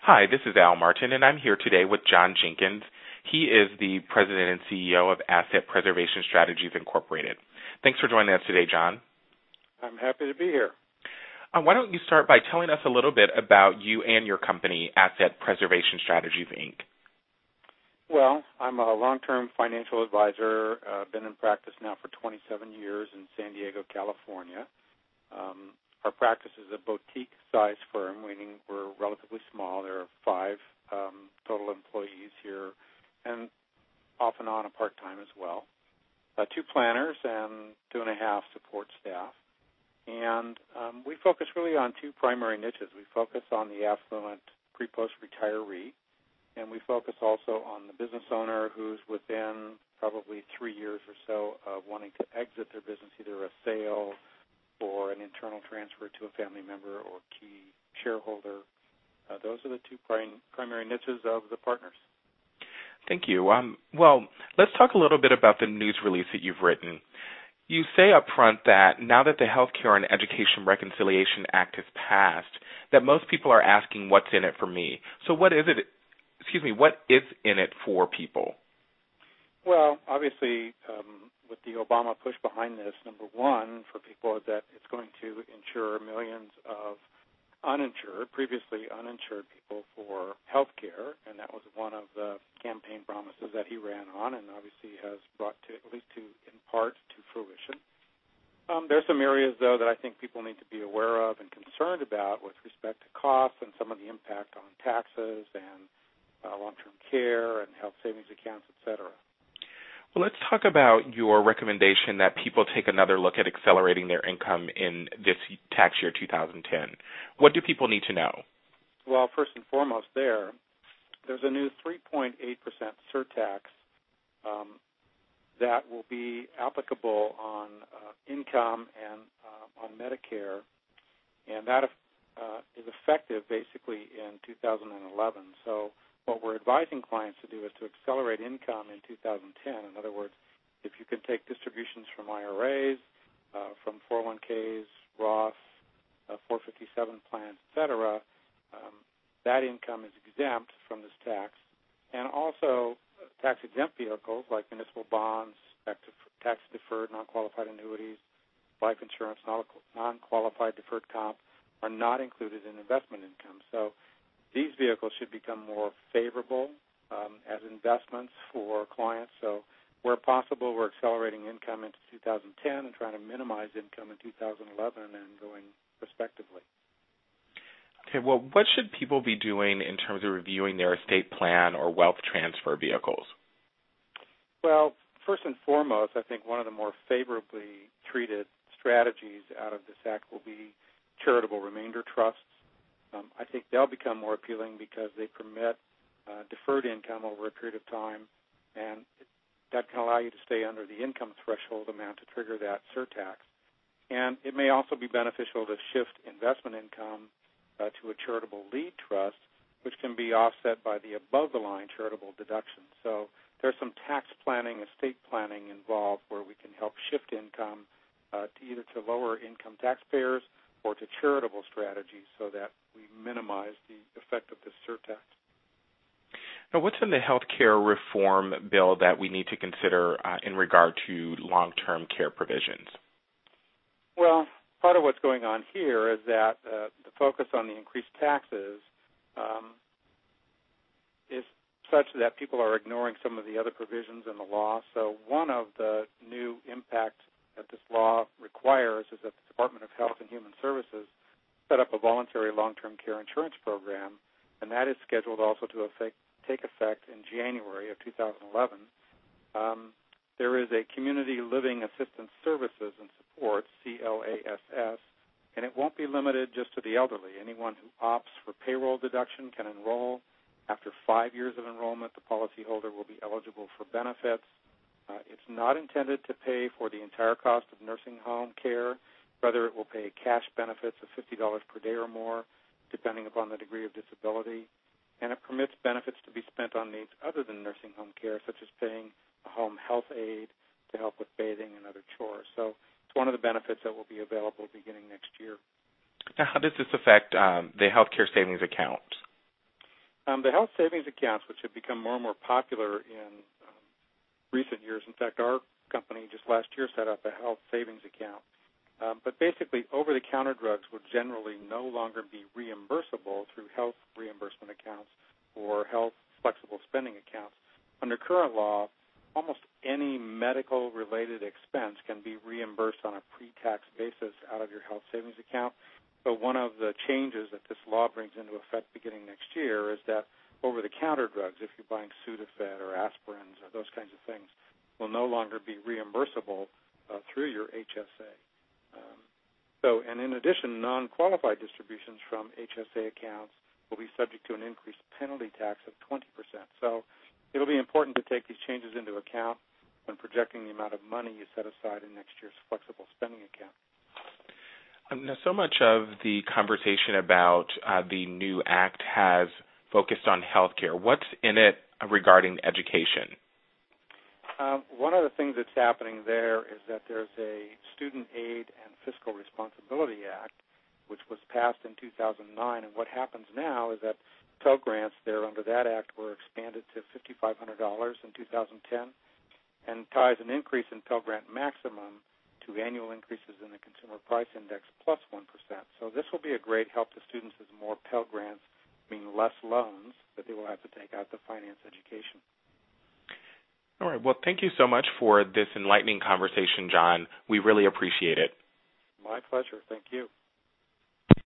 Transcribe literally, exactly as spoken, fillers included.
Hi, this is Al Martin, and I'm here today with John Jenkins. He is the President and C E O of Asset Preservation Strategies Incorporated. Thanks for joining us today, John. I'm happy to be here. Uh, why don't you start by telling us a little bit about you and your company, Asset Preservation Strategies, Incorporated? Well, I'm a long-term financial advisor. I've uh, been in practice now for twenty-seven years in San Diego, California. Um, our practice is a boutique-sized firm, meaning we're relatively small. There are five um, total employees here, and off and on a part-time as well. Uh, two planners and two and a half support staff. And um, we focus really on two primary niches. We focus on the affluent pre-post retiree, and we focus also on the business owner who's within probably three years or so of wanting to exit their business, either a sale or an internal transfer to a family member or key shareholder. Uh, those are the two prim- primary niches of the partners. Thank you. Um, well, let's talk a little bit about the news release that you've written. You say up front that now that the Healthcare and Education Reconciliation Act has passed, that most people are asking what's in it for me. So what is it, excuse me, what is in it for people? Well, obviously, um, with the Obama push behind this, number one, for people is that it's going to insure millions of uninsured, previously uninsured people for health care, and that was one of the campaign promises that he ran on and obviously has brought to, at least to, in part, to fruition. Um, there's some areas, though, that I think people need to be aware of and concerned about with respect to costs and some of the impact on taxes and uh, long-term care and health savings accounts, et cetera. Well, let's talk about your recommendation that people take another look at accelerating their income in this tax year two thousand ten. What do people need to know? Well, first and foremost there, there's a new three point eight percent surtax um, that will be applicable on uh, income and uh, on Medicare, and that uh, is effective basically in two thousand eleven. So what we're advising clients to do is to accelerate income in two thousand ten. In other words, if you can take distributions from I R As, uh, from four oh one k's, Roth, uh, four fifty-seven plans, et cetera, um, that income is exempt from this tax. And also uh, tax-exempt vehicles like municipal bonds, tax-deferred non-qualified annuities, life insurance, non-qualified deferred comp are not included in investment income. So these vehicles should become more favorable um, as investments for clients. So where possible, we're accelerating income into two thousand ten and trying to minimize income in two thousand eleven and going respectively. Okay, well, what should people be doing in terms of reviewing their estate plan or wealth transfer vehicles? Well, first and foremost, I think one of the more favorably treated strategies out of this act will be charitable remainder trusts. Um, I think they'll become more appealing because they permit uh, deferred income over a period of time, and that can allow you to stay under the income threshold amount to trigger that surtax. And it may also be beneficial to shift investment income uh, to a charitable lead trust, which can be offset by the above-the-line charitable deduction. So there's some tax planning, estate planning involved where we can help shift income uh, to either to lower income taxpayers or to charitable strategies so that we minimize the effect of this surtax. Now, what's in the health care reform bill that we need to consider uh, in regard to long-term care provisions? Well, part of what's going on here is that uh, the focus on the increased taxes um, is such that people are ignoring some of the other provisions in the law. So one of the new impacts that this law requires is that the Department of Health and Human Services set up a voluntary long-term care insurance program, and that is scheduled also to effect, take effect in January of two thousand eleven. Um, there is a Community Living Assistance Services and Support, C L A S S, and it won't be limited just to the elderly. Anyone who opts for payroll deduction can enroll. After five years of enrollment, the policyholder will be eligible for benefits. Uh, it's not intended to pay for the entire cost of nursing home care. Rather, it will pay cash benefits of fifty dollars per day or more, depending upon the degree of disability. And it permits benefits to be spent on needs other than nursing home care, such as paying a home health aide to help with bathing and other chores. So it's one of the benefits that will be available beginning next year. Now, how does this affect um, the healthcare savings account? Um, the health savings accounts, which have become more and more popular in um, recent years. In fact, our company just last year set up a health savings account. Um, but basically, over-the-counter drugs would generally no longer be reimbursable through health reimbursement accounts or health flexible spending accounts. Under current law, almost any medical-related expense can be reimbursed on a pre-tax basis out of your health savings account. But one of the changes that this law brings into effect beginning next year is that over-the-counter drugs, if you're buying Sudafed or aspirins or those kinds of things, will no longer be reimbursable uh, through your H S A. Um, so, and in addition, non-qualified distributions from H S A accounts will be subject to an increased penalty tax of twenty percent. So it'll be important to take these changes into account when projecting the amount of money you set aside in next year's flexible spending account. Um, now, so much of the conversation about uh, the new act has focused on healthcare. What's in it regarding education? Um, one of the things that's happening there is that there's a Student Aid and Fiscal Responsibility Act, which was passed in two thousand nine, and what happens now is that Pell Grants there under that act were expanded to five thousand five hundred dollars in two thousand ten and ties an increase in Pell Grant maximum to annual increases in the Consumer Price Index plus one percent. So this will be a great help to students as more Pell Grants mean less loans that they will have to take out to finance education. All right. Well, thank you so much for this enlightening conversation, John. We really appreciate it. My pleasure. Thank you.